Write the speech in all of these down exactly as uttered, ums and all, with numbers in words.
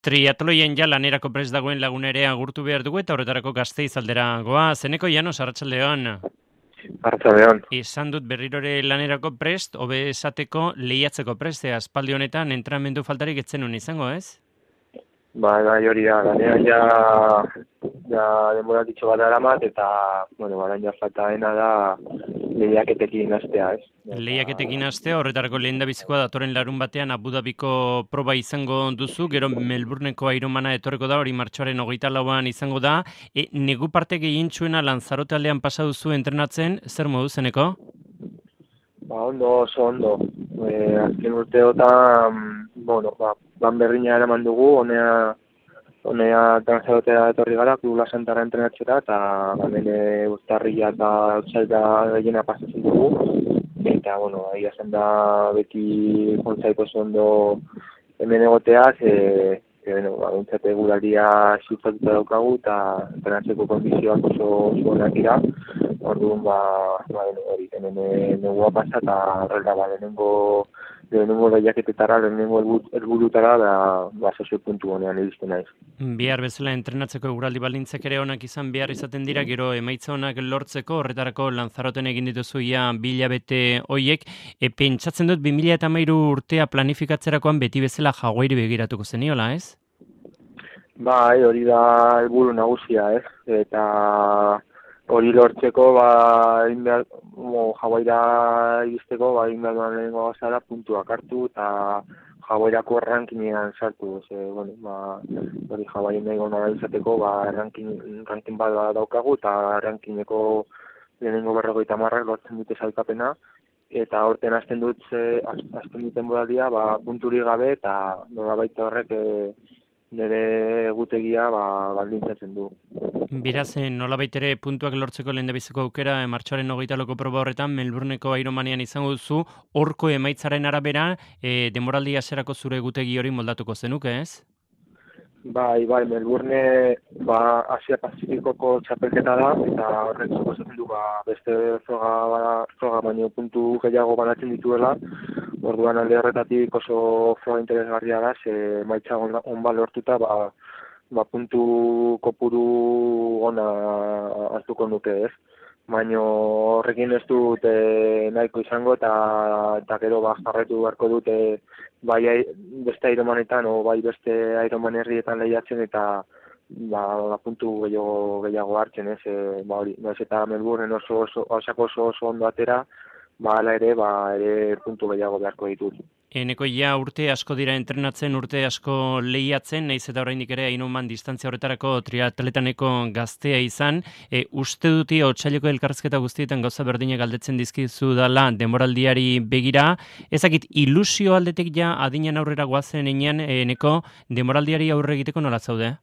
Triatloien ja lanerako prest dagoen lagun ere agurtu behar dugu eta horretarako Gasteiz aldera goa. Zeneko Llanos, arratsaldeon. Arratsaldeon. Izan dut berrirore lanerako prest, hobe esateko lehiatzeko prest, e, aspaldi honetan entrenamendu faltarik etzenun izango, ez? Ba, bai, hori da, lanean ja, ja denbora ditxo bat aramat, eta, bueno, barain ja falta dena da lehiaketekin hastea, ez? Lehiaketekin hastea, horretarako lehen da bizikoa datorren larun batean Abu Dhabiko proba izango duzu, gero Melbourneko Ironmana etorreko da, hori martxoaren hogeita lauan izango da. E, negu parte gehientsuena Lanzarote aldean pasa duzu entrenatzen, zer modu zeneko? Ba, ondo, oso ondo. E, azken urteotan, bueno, ba, ban berdina eraman dugu, honea, honea Lanzarotea etorri gara, Klubula Santara entrenatzera, eta hemen urtarria eta otsaila gehiena pasatzen dugu. Eta, bueno, ahi zen da beti jontzaiko ondo hemen egoteaz, e, e, bueno, ba, bintzate guraria zitzatuta daukagu, eta entrenatzeko kondizioak oso zuenak dira. Orduan, ba, ba, hori, hemen negua pasa, eta horrela, ba, lehenengo, lehenengo lehiaketetara, lehenengo helburutara, da, ba, sozio puntu honean iristen naiz. Bihar bezala entrenatzeko eguraldi baldintzak ere onak izan behar izaten dira, gero emaitza onak lortzeko, horretarako Lanzaroten egin dituzu ia bi hilabete hoiek. E, pentsatzen dut bi mila hamairu urtea planifikatzerakoan beti bezala Hawaii begiratuko zeniola, ez? Bai, hori da helburu nagusia, ez? Eta hori lortzeko, ba, Hawaira iristeko, ba, inberduan lehenengo gazara puntuak hartu, eta Hawairako rankinean sartu. Ze, bueno, ba, hori Hawaii nahi gona izateko, ba, ranking, ranking bat daukagu, eta rankineko lehenengo berrogeita marrak lortzen dute sailkapena, eta horten hasten dut, hasten duten bodadia, ba, punturik gabe, eta nolabait horrek e, nire egutegia ba, baldintzatzen du. Beraz, nolabait ere puntuak lortzeko lehendabiziko aukera, martxoaren hogeita lauko proba horretan, Melbourneko Ironmanean izango duzu, horko emaitzaren arabera, e, denboraldi hasierako zure egutegi hori moldatuko zenuke, ez? Bai, bai, Melbourne, ba, Asia Pazifikoko txapelketa da, eta horrek suposatzen du, ba, beste froga, ba, froga baino puntu gehiago banatzen dituela, orduan alde horretatik oso froga interesgarria da, ze maitza on, on lortuta, ba, ba, puntu kopuru ona hartuko nuke, ez? Baina horrekin ez dut e, nahiko izango, eta, eta gero ba, jarraitu beharko dute bai beste Ironmanetan o bai beste Ironman herrietan lehiatzen, eta ba, puntu gehiago, gehiago hartzen, ez? E, ba, hori, naiz eta Melbourne oso, oso, oso, oso, oso ondo atera, ba, ala ere, ba, ere puntu gehiago beharko ditut. Eneko ja urte asko dira entrenatzen, urte asko lehiatzen, nahiz eta oraindik ere Ironman distantzia horretarako triatletaneko gaztea izan. E, uste duti otsaileko elkarrizketa guztietan gauza berdinak galdetzen dizkizu dala denboraldiari begira. Ezakit, ilusio aldetik ja adinan aurrera goazen enean, Eneko, denboraldiari aurre egiteko nola zaude?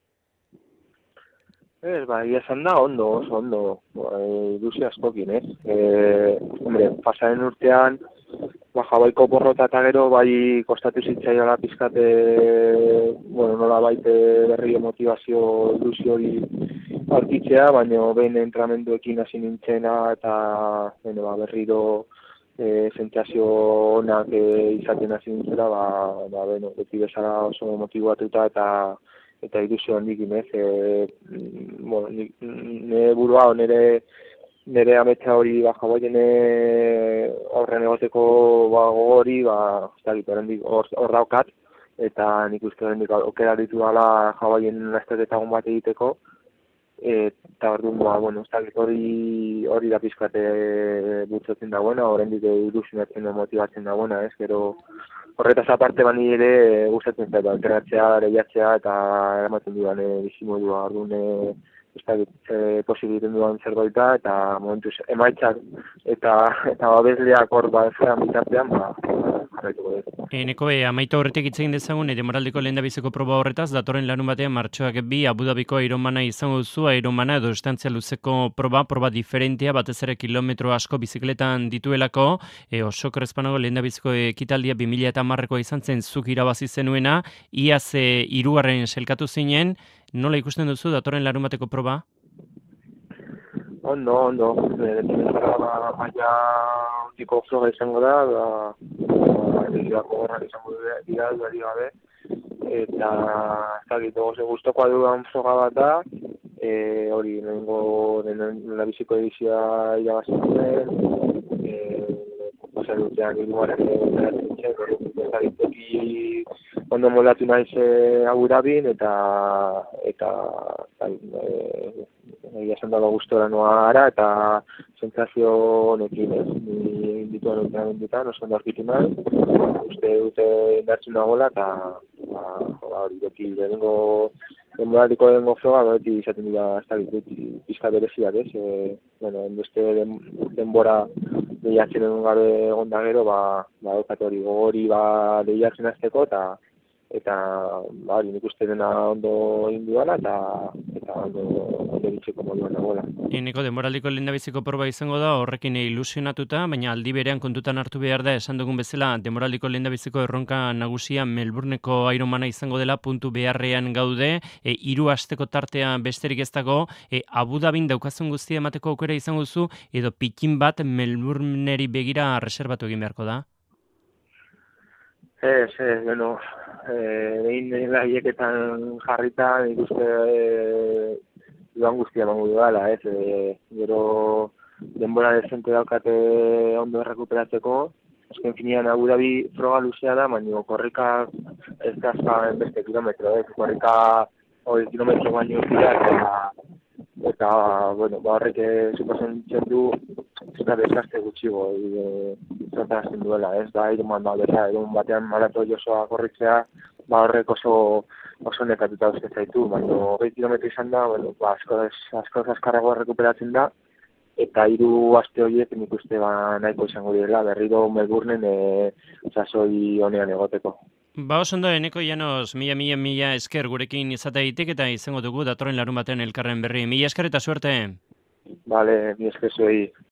Ez, ba, ia esan da, ondo, oso ondo, e, ilusio askokin, ez? E, hombre, pasaren urtean, ba, Hawaiko porrota eta gero bai kostatu zitzaiola pizkate, bueno, nola baite berrio motivazio ilusio hori aurkitzea, baina behin entrenamenduekin hasi nintzena eta bueno, ba, berriro e, sentsazio onak e, izaten hasi nintzela, ba, ba, bueno, beti bezala oso motivatuta eta eta ilusio handikin, ez? E, bueno, nire burua, nire nire ametsa hori ba, Hawaien horren egoteko ba, gogori, ba, hor, hor daukat, eta nik uste horrendik okera ditu dala Hawaien lasterketagun bat egiteko, eta orduan, ba, bueno, hori hori da pizkate bultzatzen dagoena, horrendik ilusionatzen da motibatzen dagoena, ez, gero horretaz aparte bani ere gustatzen zait, entrenatzea, lehiatzea, eta eramaten dudan bizimodua, orduan, ez da, e, posibiliten dudan zerbaita, eta momentuz emaitzak eta eta babesleak hor ba zean bitartean, ba, jarraituko dut. Eneko, e, amaita horretik hitz egin dezagun, demoraldiko lehendabiziko proba horretaz, datorren larun batean martxoak bi Abu Dhabiko Ironmana izango duzu, Ironmana edo distantzia luzeko proba, proba diferentea, batez ere kilometro asko bizikletan dituelako, e, oso krespanago lehendabiziko ekitaldia bi mila hamarrekoa izan zen zuk irabazi zenuena, iaz e, hirugarren selkatu zinen, nola ikusten duzu datorren larun bateko proba? Ondo, ondo, ba, baina tiko froga izango da, da, egirako horrak izango dira, duari gabe, eta ez dakit, oso gustokoa dudan froga bat da, e, hori, lehenengo lehendabiziko edizioa irabazten duen, e, pasan urtean irmoaren eratzen zen, hori, ez dakit, toki ondo moldatu naiz e, Abu Dhabin, eta, eta, e, egia esan dago gustora noa ara, eta sentsazio honekin, ez? Ni dituen entrenamenduetan, oso ondo aurkitu nahi, uste dute indartzu nagoela, eta ba, ba, hori, beti lehenengo denboratiko lehenengo froga, beti izaten dira, ez da, pizka bereziak, ez? E, bueno, beste den, denbora lehiatzen egun gabe egon da gero, ba, ba, daukat hori, gogori, ba, lehiatzen azteko, eta eta ba, hori, nik uste dena ondo induala, eta, eta ondo, ondo ditzeko moduan dagoela. Eneko denboraldiko lehendabiziko proba izango da horrekin ilusionatuta, baina aldi berean kontutan hartu behar da esan dugun bezala denboraldiko lehendabiziko erronka nagusia Melbourneko Ironmana izango dela puntu beharrean gaude, e, hiru asteko tartea besterik ez dago, e, Abu Dhabin daukazun guztia emateko aukera izango duzu, edo pikin bat Melbourneri begira reserbatu egin beharko da? Ez, ez, bueno, egin e, laieketan jarrita, nik uste e, duan guztia emango dudala, ez, e, gero denbora dezente daukate ondo errekuperatzeko, azken finean Abu Dhabi froga luzea da, baina korrika ez da beste kilometro, ez, korrika hori kilometro baino dira, eta, eta bueno, ba horrek suposen du, ez da desgaste gutxigo, zertarazten duela, ez da, Ironman da, bera, egun batean marato josoa korritzea, ba horrek oso oso nekatuta uste zaitu, baina hogei kilometro izan da, bueno, ba, asko, asko azkarragoa rekuperatzen da, eta hiru aste horiek nik uste ba, nahiko izango direla, berriro Melbournen e, sasoi honean egoteko. Ba, oso ondo, Eneko Llanos, mila, mila, mila esker gurekin izateaitik eta izango dugu datorren larun batean elkarren berri. Mila esker eta suerte! Vale, mi esker zuei.